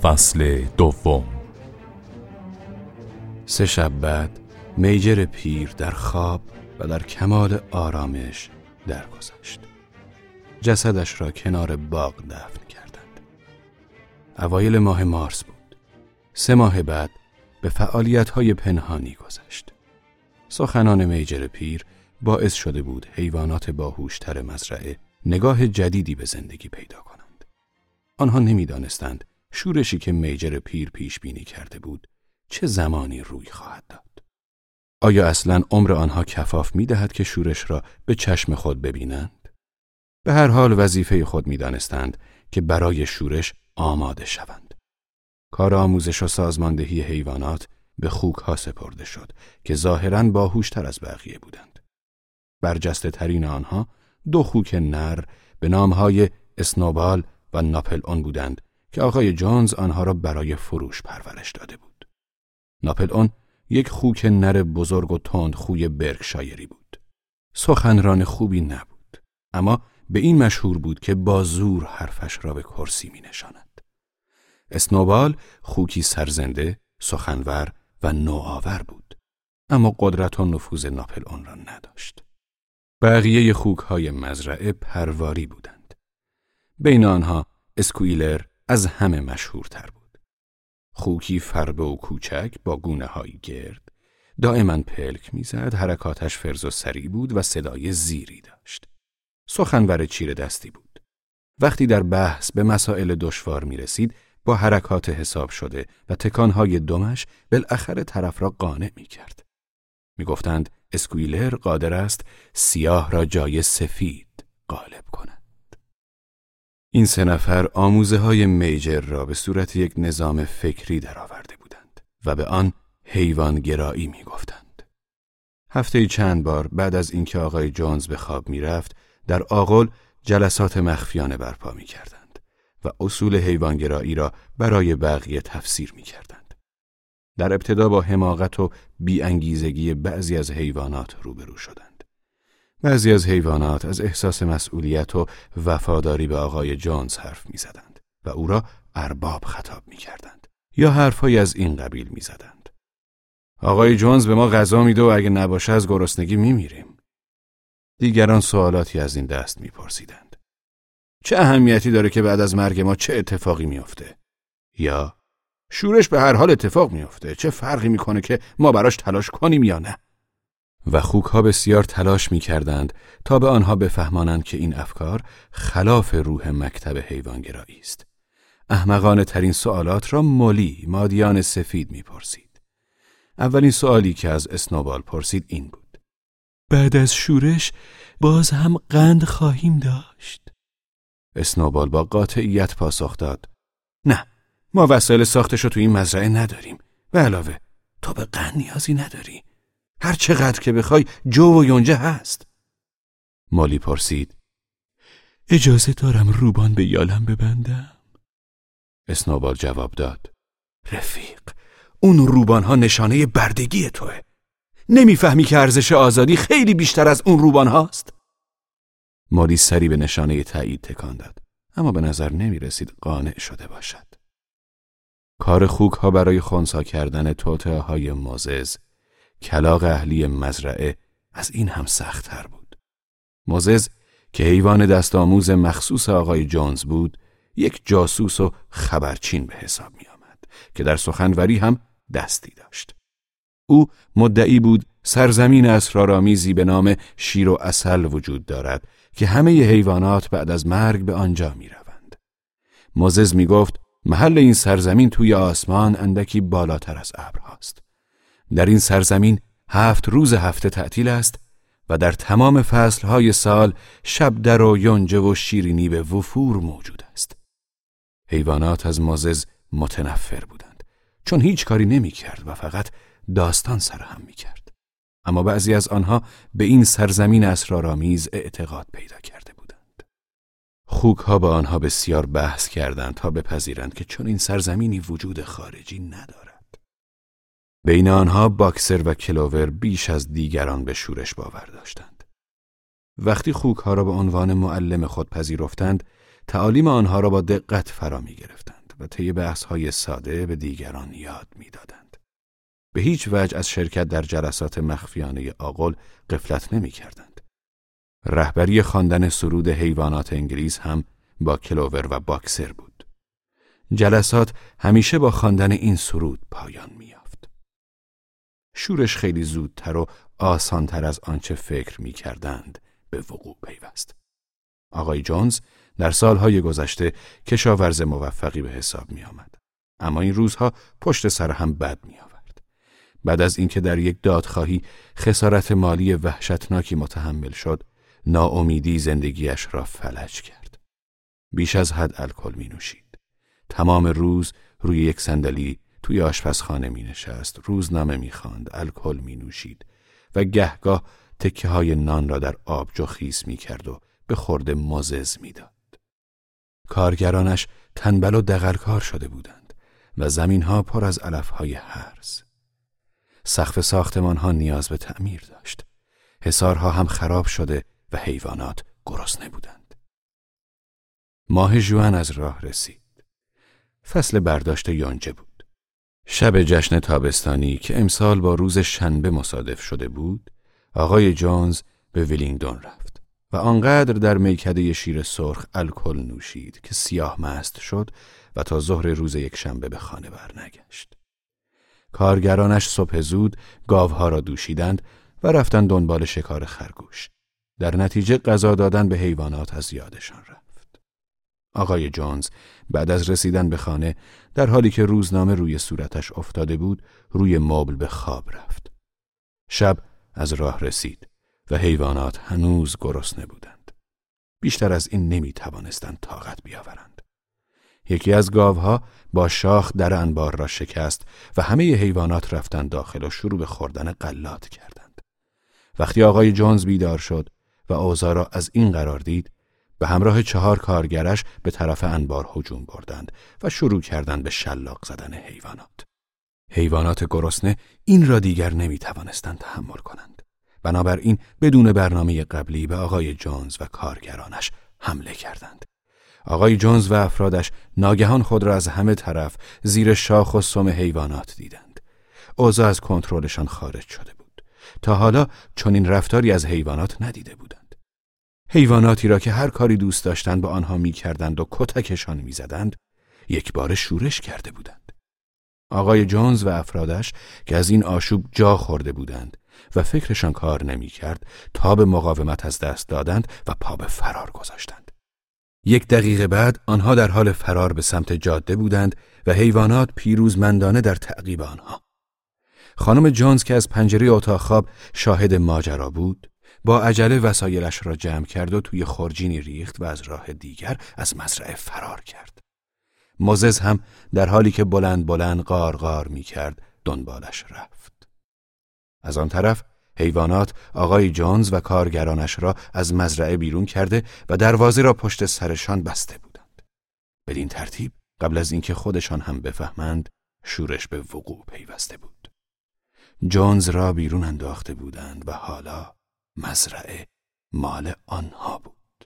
فصل دوم. 3 شب بعد میجر پیر در خواب و در کمال آرامش درگذشت. جسدش را کنار باغ دفن کردند. اوایل ماه مارس بود. 3 ماه بعد به فعالیت‌های پنهانی گذشت. سخنان میجر پیر باعث شده بود حیوانات باهوشتر مزرعه نگاه جدیدی به زندگی پیدا کنند. آنها نمی‌دانستند شورشی که میجر پیر پیش بینی کرده بود چه زمانی روی خواهد داد. آیا اصلاً عمر آنها کفاف می‌دهد که شورش را به چشم خود ببینند؟ به هر حال وظیفه خود می‌دانستند که برای شورش آماده شوند. کار آموزش و سازماندهی حیوانات به خوک‌ها سپرده شد که ظاهراً باهوشتر از بقیه بودند. برجسته ترین آنها 2 خوک نر به نامهای اسنوبال و ناپل اون بودند که آقای جونز آنها را برای فروش پرورش داده بود. ناپل اون یک خوک نر بزرگ و تند خوی برکشایری بود. سخنران خوبی نبود، اما به این مشهور بود که با زور حرفش را به کرسی می نشاند. اسنوبال خوکی سرزنده، سخنور و نوآور بود، اما قدرت و نفوذ ناپل اون را نداشت. بقیه خوک‌های مزرعه پرواری بودند. بین آنها اسکویلر از همه مشهورتر بود. خوکی فربه و کوچک با گونه‌هایی گرد، دائما پلک می‌زد، حرکاتش فرز و سریع بود و صدای زیری داشت. سخنور چیره دستی بود. وقتی در بحث به مسائل دشوار می‌رسید، با حرکات حساب شده و تکان‌های دمش بالاخره طرف را قانع می‌کرد. می‌گفتند اسکویلر قادر است سیاه را جای سفید غالب کند. این 3 نفر آموزه‌های میجر را به صورت یک نظام فکری درآورده بودند و به آن حیوانگرایی می‌گفتند. هفته‌ای چند بار بعد از اینکه آقای جونز به خواب می‌رفت، در آغل جلسات مخفیانه برپا می‌کردند و اصول حیوانگرایی را برای بقیه تفسیر می‌کردند. در ابتدا با حماقت و بی‌انگیزگی بعضی از حیوانات روبرو شدند. بعضی از حیوانات از احساس مسئولیت و وفاداری به آقای جونز حرف می‌زدند و او را ارباب خطاب می‌کردند یا حرف‌هایی از این قبیل می‌زدند. آقای جونز به ما غذا میده و اگه نباشه از گرسنگی می‌میریم. دیگران سوالاتی از این دست می‌پرسیدند. چه اهمیتی داره که بعد از مرگ ما چه اتفاقی می‌افته؟ یا شورش به هر حال اتفاق میفته، چه فرقی میکنه که ما براش تلاش کنیم یا نه؟ و خوک‌ها بسیار تلاش میکردند تا به آنها بفهمانند که این افکار خلاف روح مکتب حیوانگرایی است. احمقانه ترین سوالات را مولی، مادیان سفید میپرسید. اولین سوالی که از اسنوبال پرسید این بود: بعد از شورش باز هم قند خواهیم داشت؟ اسنوبال با قاطعیت پاسخ داد: نه، ما وسایل ساختشو تو این مزرعه نداریم. به علاوه تو به قند نیازی نداری. هر چقدر که بخوای جو و یونجه هست. مولی پرسید: اجازه دارم روبان به یالم ببندم؟ اسنوبال جواب داد: رفیق، اون روبانها نشانه بردگی توه. نمیفهمی که ارزش آزادی خیلی بیشتر از اون روبان هاست؟ مولی سری به نشانه تایید تکان داد، اما به نظر نمی رسید قانع شده باشد. کار خوک‌ها برای خنثی کردن توطئه‌های موزز، کلاغ اهلی مزرعه، از این هم سخت‌تر بود. موزز که حیوان دست آموز مخصوص آقای جونز بود، یک جاسوس و خبرچین به حساب می آمد که در سخنوری هم دستی داشت. او مدعی بود سرزمین اسرارآمیزی به نام شیر و عسل وجود دارد که همه حیوانات بعد از مرگ به آنجا می روند. موزز می گفت محل این سرزمین توی آسمان اندکی بالاتر از ابرهاست. در این سرزمین 7 روز هفته تعطیل است و در تمام فصلهای سال شبدر و یونجه و شیرینی به وفور موجود است. حیوانات از موزز متنفر بودند، چون هیچ کاری نمی کرد و فقط داستان سرهم می کرد. اما بعضی از آنها به این سرزمین اسرارآمیز اعتقاد پیدا کرده بودند. خوک‌ها با آنها بسیار بحث کردند تا بپذیرند که چون این سرزمینی وجود خارجی ندارد. بین آنها باکسر و کلوور بیش از دیگران به شورش باور داشتند. وقتی خوک‌ها را به عنوان معلم خود پذیرفتند، تعالیم آنها را با دقت فرا می گرفتند و طی بحث‌های ساده به دیگران یاد می‌دادند. به هیچ وجه از شرکت در جلسات مخفیانه آغل غفلت نمی‌کردند. رهبری خواندن سرود حیوانات انگلیس هم با کلوور و باکسر بود. جلسات همیشه با خواندن این سرود پایان می‌یافت. شورش خیلی زودتر و آسانتر از آنچه فکر می‌کردند به وقوع پیوست. آقای جونز در سالهای گذشته کشاورز موفقی به حساب می‌آمد، اما این روزها پشت سر هم بد می‌آورد. بعد از اینکه در یک دادخواهی خسارت مالی وحشتناکی متحمل شد، ناامیدی زندگیش را فلج کرد. بیش از حد الکل می‌نوشید. تمام روز روی یک صندلی توی آشپزخانه می‌نشست، روزنامه می‌خواند، الکل می‌نوشید و گهگاه تکه‌های نان را در آبجو خیس می‌کرد و به خورد مزز می‌داد. کارگرانش تنبل و دغلکار شده بودند و زمین‌ها پر از علف‌های هرز. سقف ساختمان‌ها نیاز به تعمیر داشت. حصارها هم خراب شده و حیوانات گرسنه بودند. ماه ژوئن از راه رسید. فصل برداشت یونجه بود. شب جشن تابستانی که امسال با روز شنبه مصادف شده بود، آقای جونز به ویلینگدون رفت و آنقدر در میکده شیر سرخ الکل نوشید که سیاه مست شد و تا ظهر روز یک شنبه به خانه برنگشت. کارگرانش صبح زود گاوها را دوشیدند و رفتند دنبال شکار خرگوش. در نتیجه غذا دادن به حیوانات از یادشان رفت. آقای جونز بعد از رسیدن به خانه در حالی که روزنامه روی صورتش افتاده بود روی مبل به خواب رفت. شب از راه رسید و حیوانات هنوز گرسنه بودند. بیشتر از این نمی توانستند طاقت بیاورند. یکی از گاوها با شاخ در انبار را شکست و همه حیوانات رفتند داخل و شروع به خوردن غلات کردند. وقتی آقای جونز بیدار شد و اوضاع را از این قرار دید، به همراه 4 کارگرش به طرف انبار هجوم بردند و شروع کردند به شلاق زدن حیوانات. حیوانات گرسنه این را دیگر نمی توانستند تحمل کنند. بنابراین بدون برنامه قبلی به آقای جونز و کارگرانش حمله کردند. آقای جونز و افرادش ناگهان خود را از همه طرف زیر شاخ و سم حیوانات دیدند. اوضاع از کنترلشان خارج شده بود. تا حالا چنین رفتاری از حیوانات ندیده بودند. حیواناتی را که هر کاری دوست داشتند با آنها می‌کردند و کتکشان می‌زدند، یک بار شورش کرده بودند. آقای جونز و افرادش که از این آشوب جا خورده بودند و فکرشان کار نمی‌کرد، تاب مقاومت از دست دادند و پا به فرار گذاشتند. 1 دقیقه بعد آنها در حال فرار به سمت جاده بودند و حیوانات پیروزمندانه در تعقیب آنها. خانم جونز که از پنجره اتاق خواب شاهد ماجرا بود، با عجله وسایلش را جمع کرد و توی خورجینی ریخت و از راه دیگر از مزرعه فرار کرد. موزز هم در حالی که بلند بلند غار می کرد دنبالش رفت. از آن طرف حیوانات آقای جونز و کارگرانش را از مزرعه بیرون کرده و دروازه را پشت سرشان بسته بودند. بدین ترتیب قبل از اینکه خودشان هم بفهمند شورش به وقوع پیوسته بود. جونز را بیرون انداخته بودند و حالا مزرعه مال آنها بود.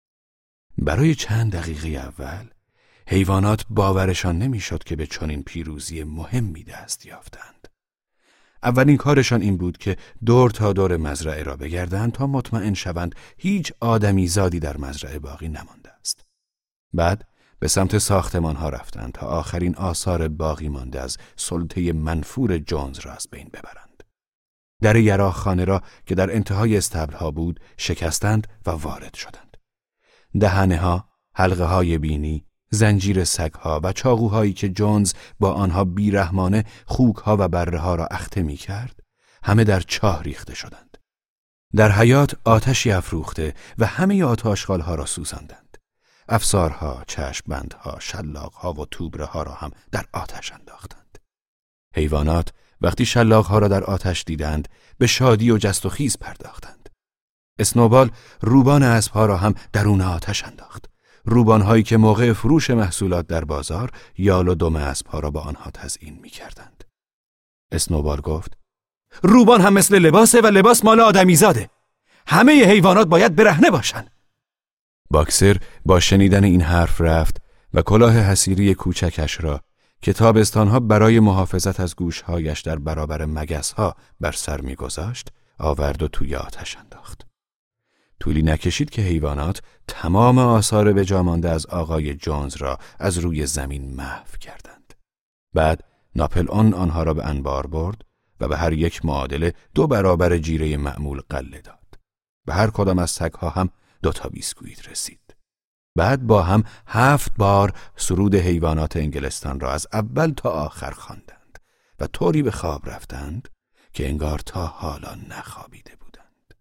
برای چند دقیقه اول حیوانات باورشان نمیشد که به چنین پیروزی مهمی دست یافتند. اولین کارشان این بود که دور تا دور مزرعه را بگردند تا مطمئن شوند هیچ آدمی زادی در مزرعه باقی نمانده است. بعد به سمت ساختمان ها رفتند تا آخرین آثار باقی مانده از سلطه منفور جونز را از بین ببرند. در یراقخانه را که در انتهای استبل ها بود شکستند و وارد شدند. دهنه ها، حلقه های بینی، زنجیر سگ‌ها و چاقوهایی که جونز با آنها بیرحمانه خوک‌ها و بره‌ها را اخته می‌کرد، همه در چاه ریخته شدند. در حیاط آتشی افروخته و همه آتش‌خوال‌ها را سوزاندند. افسارها، چشم‌بندها، شلاق‌ها و توبره‌ها را هم در آتش انداختند. حیوانات وقتی شلاق‌ها را در آتش دیدند، به شادی و جست و خیز پرداختند. اسنوبال روبان اسب‌ها را هم درون آتش انداخت. روبان‌هایی که موقع فروش محصولات در بازار یال و دم اسب‌ها را با آنها تزیین می‌کردند. اسنوبال گفت: روبان هم مثل لباسه و لباس مال آدمیزاده. همه حیوانات باید برهنه باشن. باکسر با شنیدن این حرف رفت و کلاه حصیری کوچکش را که تابستانها برای محافظت از گوشهایش در برابر مگسها بر سر می‌گذاشت آورد و توی آتش انداخت. طولی نکشید که حیوانات تمام آثار به جا مانده از آقای جونز را از روی زمین محو کردند. بعد ناپلئون آنها را به انبار برد و به هر یک معادل 2 برابر جیره معمول غله داد. به هر کدام از سگ‌ها هم 2 تا بیسکویت رسید. بعد با هم 7 بار سرود حیوانات انگلستان را از اول تا آخر خواندند و طوری به خواب رفتند که انگار تا حالا نخوابیده بودند.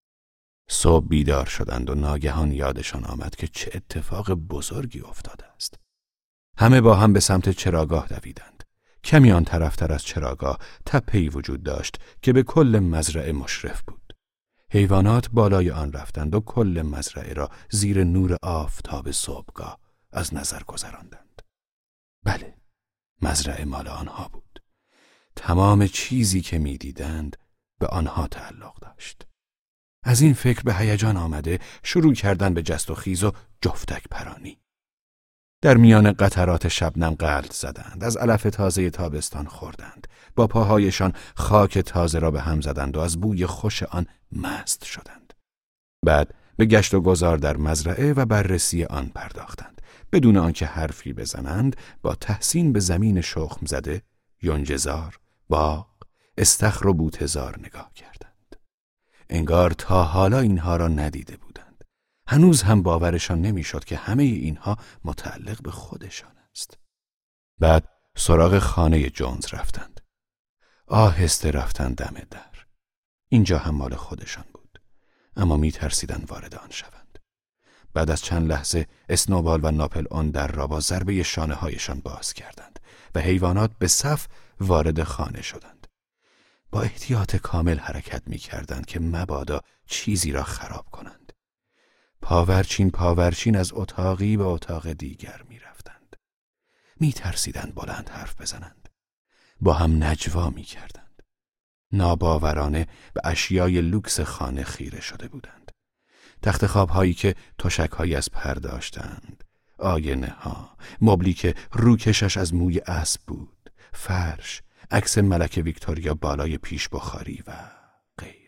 صبح بیدار شدند و ناگهان یادشان آمد که چه اتفاق بزرگی افتاده است. همه با هم به سمت چراگاه دویدند. کمی آن طرفتر از چراگاه تپه‌ای وجود داشت که به کل مزرعه مشرف بود. حیوانات بالای آن رفتند و کل مزرعه را زیر نور آفتاب صبحگاه از نظر گذراندند. بله، مزرعه مال آنها بود. تمام چیزی که می‌دیدند به آنها تعلق داشت. از این فکر به هیجان آمده شروع کردند به جست و خیز و جفتک پرانی. در میان قطرات شبنم غلت زدند، از علف تازه تابستان خوردند، با پاهایشان خاک تازه را به هم زدند و از بوی خوش آن مست شدند. بعد به گشت و گذار در مزرعه و بررسی آن پرداختند. بدون آنکه حرفی بزنند با تحسین به زمین شخم زده، یونجه‌زار، باغ، استخر و بوته‌زار نگاه کردند. انگار تا حالا اینها را ندیده بودند. هنوز هم باورشان نمیشد که همه اینها متعلق به خودشان است. بعد سراغ خانه جونز رفتند. آهسته رفتند دم در. اینجا هم مال خودشان بود، اما میترسیدند وارد آن شوند. بعد از چند لحظه اسنوبال و ناپلئون در را با ضربه شانه هایشان باز کردند و حیوانات به صف وارد خانه شدند. با احتیاط کامل حرکت میکردند که مبادا چیزی را خراب کنند. پاورچین از اتاقی به اتاق دیگر می رفتند. می ترسیدند بلند حرف بزنند. با هم نجوا می کردند. ناباورانه به اشیای لوکس خانه خیره شده بودند. تخت خواب‌هایی که تشک‌هایی از پر داشتند، آینه‌ها، مبلی که روکشش از موی اسب بود، فرش، عکس ملکه ویکتوریا بالای پیش بخاری و غیره.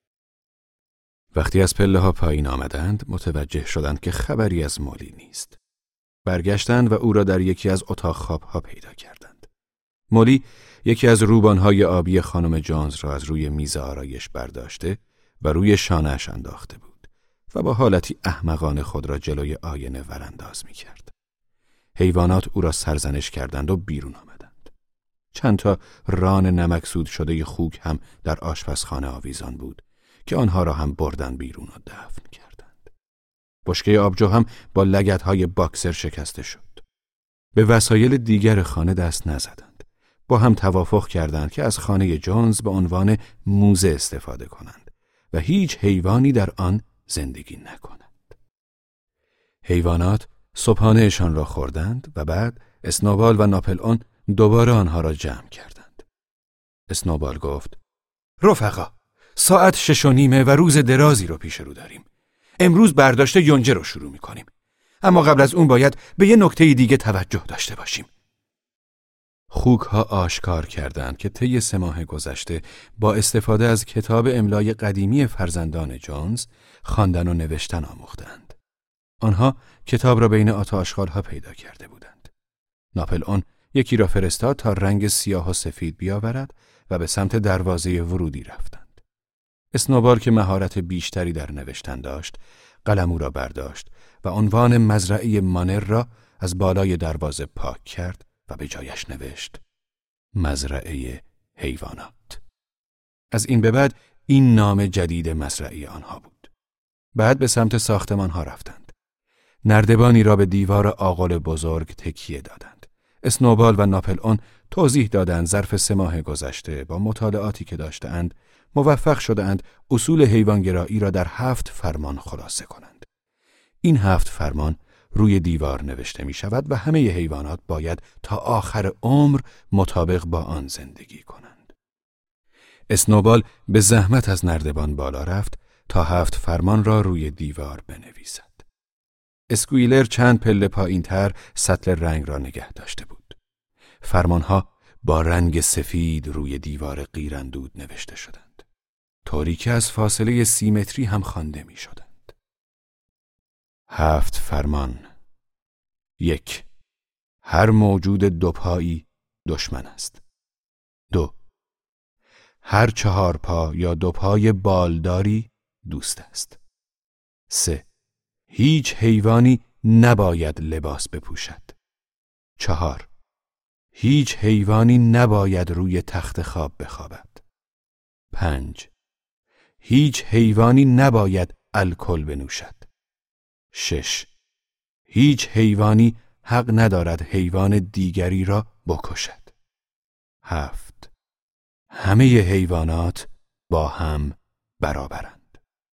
وقتی از پله‌ها پایین آمدند، متوجه شدند که خبری از مولی نیست. برگشتند و او را در یکی از اتاق خواب‌ها پیدا کردند. مولی یکی از روبان‌های آبی خانم جونز را از روی میز آرایش برداشته و روی شانه‌اش انداخته بود و با حالتی احمقانه خود را جلوی آینه ورانداز می‌کرد. حیوانات او را سرزنش کردند و بیرون آمدند. چند تا ران نمکسود شده خوک هم در آشپزخانه آویزان بود که آنها را هم بردن بیرون و دفن کردند. بشکه آبجو هم با لگدهای باکسر شکسته شد. به وسایل دیگر خانه دست نزدند. با هم توافق کردند که از خانه جونز به عنوان موزه استفاده کنند و هیچ حیوانی در آن زندگی نکنند. حیوانات صبحانه‌شان را خوردند و بعد اسنوبال و ناپلئون دوباره آنها را جمع کردند. اسنوبال گفت: رفقا، ساعت 6:30 و روز درازی رو پیش رو داریم. امروز برداشت یونجه رو شروع می‌کنیم. اما قبل از اون باید به یه نکته دیگه توجه داشته باشیم. خوک‌ها آشکار کردند که طی 3 ماه گذشته با استفاده از کتاب املای قدیمی فرزندان جونز خواندن و نوشتن آموختند. آنها کتاب را بین آتش‌خال‌ها پیدا کرده بودند. ناپلئون یکی را فرستاد تا رنگ سیاه و سفید بیاورد و به سمت دروازه ورودی رفتند. اسنوبال که مهارت بیشتری در نوشتن داشت، قلمو را برداشت و عنوان مزرعه مانر را از بالای دروازه پاک کرد و به جایش نوشت: مزرعه حیوانات. از این به بعد این نام جدید مزرعه آنها بود. بعد به سمت ساختمان ها رفتند. نردبانی را به دیوار آغل بزرگ تکیه دادند. اسنوبال و ناپلئون توضیح دادند ظرف 3 ماه گذشته با مطالعاتی که داشتند موفق شدند اصول حیوانگرایی را در 7 فرمان خلاصه کنند. این 7 فرمان روی دیوار نوشته می شود و همه حیوانات باید تا آخر عمر مطابق با آن زندگی کنند. اسنوبال به زحمت از نردبان بالا رفت تا 7 فرمان را روی دیوار بنویسد. اسکویلر چند پله پایین‌تر سطل رنگ را نگه داشته بود. فرمانها با رنگ سفید روی دیوار قیراندود نوشته شدند، طوری که از فاصله 30 متری هم خوانده می شدند. 7 فرمان. 1. هر موجود دوپایی دشمن است. 2. هر 4 پا یا 2 پای بالداری دوست است. 3. هیچ حیوانی نباید لباس بپوشد. 4. هیچ حیوانی نباید روی تخت خواب بخوابد. 5. هیچ حیوانی نباید الکل بنوشد. 6. هیچ حیوانی حق ندارد حیوان دیگری را بکشد. 7. همه حیوانات با هم برابرند.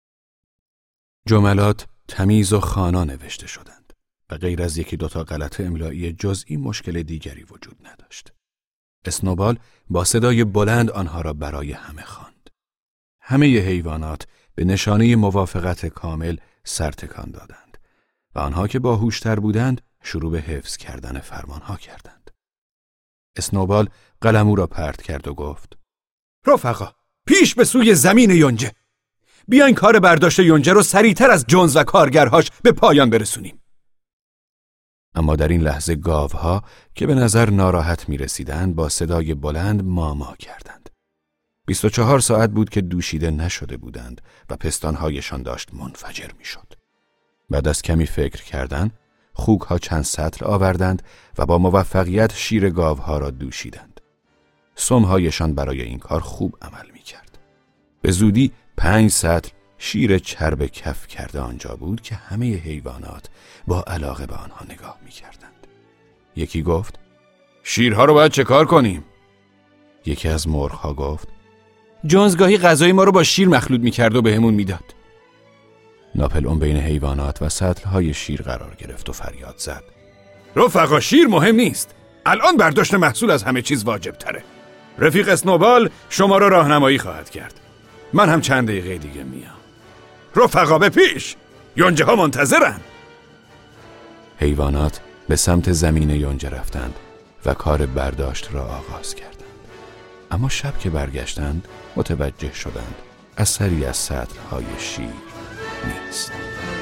جملات تمیز و خوانا نوشته شدند و غیر از 1-2 غلط املایی جزئی مشکل دیگری وجود نداشت. اسنوبال با صدای بلند آنها را برای همه خواند. همه حیوانات به نشانه موافقت کامل سر تکان دادند و آنها که باهوشتر بودند شروع به حفظ کردن فرمانها کردند. اسنوبال قلمو را پرت کرد و گفت: رفقا، پیش به سوی زمین یونجه. بیاین کار برداشت یونجه رو سریعتر از جونز و کارگرهاش به پایان برسونیم. اما در این لحظه گاوها که به نظر ناراحت می رسیدند با صدای بلند ماما کردند. 24 ساعت بود که دوشیده نشده بودند و پستانهایشان داشت منفجر می شد. بعد از کمی فکر کردن، خوکها چند سطل آوردند و با موفقیت شیر گاوها را دوشیدند. سمهایشان برای این کار خوب عمل می کرد. به زودی 5 سطل شیر چرب کف کرده آنجا بود که همه حیوانات با علاقه به آنها نگاه می کردند. یکی گفت: شیرها رو باید چه کار کنیم؟ یکی از مرغ‌ها گفت: جونز گاهی غذای ما رو با شیر مخلوط می کرد و بهمون میداد. ناپلئون بین حیوانات و سطل‌های شیر قرار گرفت و فریاد زد: رفقا، شیر مهم نیست. الان برداشت محصول از همه چیز واجب تره. رفیق اسنوبال شما را راهنمایی خواهد کرد. من هم چند دقیقه دیگه میام. رفقا به پیش، یونجه ها منتظرن. حیوانات به سمت زمین یونجه رفتند و کار برداشت را آغاز کردند. اما شب که برگشتند متوجه شدند اثری از سطل‌های شیر نیست.